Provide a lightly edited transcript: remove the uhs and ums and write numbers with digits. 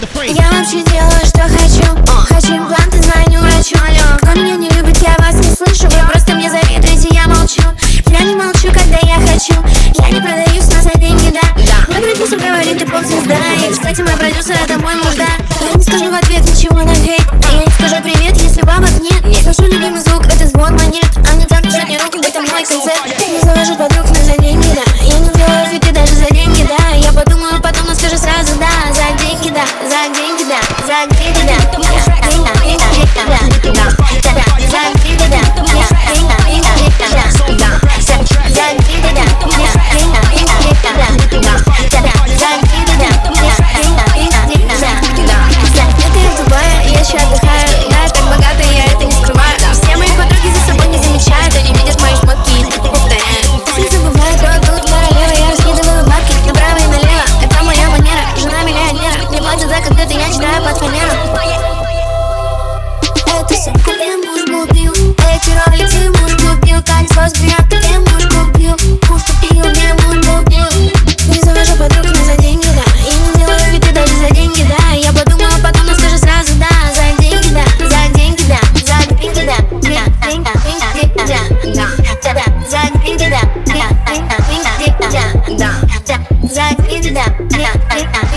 Я вообще делаю, что хочу. Хочу импланты, звоню врачу. Кто меня не любит, я вас не слышу. Вы просто мне завидуете, я молчу. Я не молчу, когда я хочу. Я не продаюсь, но за деньги, да. Мой продюсер говорит, ты поп-звезда. И, кстати, мой продюсер — это мой муж, да. Я не скажу в ответ ничего на хейт. Я не скажу привет, если бабок нет. Не скажу любимый звук, это звон монет. А не так жать мне руки, это мой концерт. Не завожу подруг, но за деньги, да. Я не делаю фики даже за деньги, да. Я подумаю потом, но скажу сразу, да. За деньги, да, за деньги, да. За деньги, да. Это сумку мне муж купил. Эти ролики муж купил. Кольцо с грядки мне муж купил. Муж купил, мне муж купил. Не завожу подруг, но за деньги, да. И не делаю виды даже за деньги, да. Я подумаю потом, но скажу сразу, да. За деньги, да, за деньги, да. За деньги, да. За деньги, да. За деньги, да.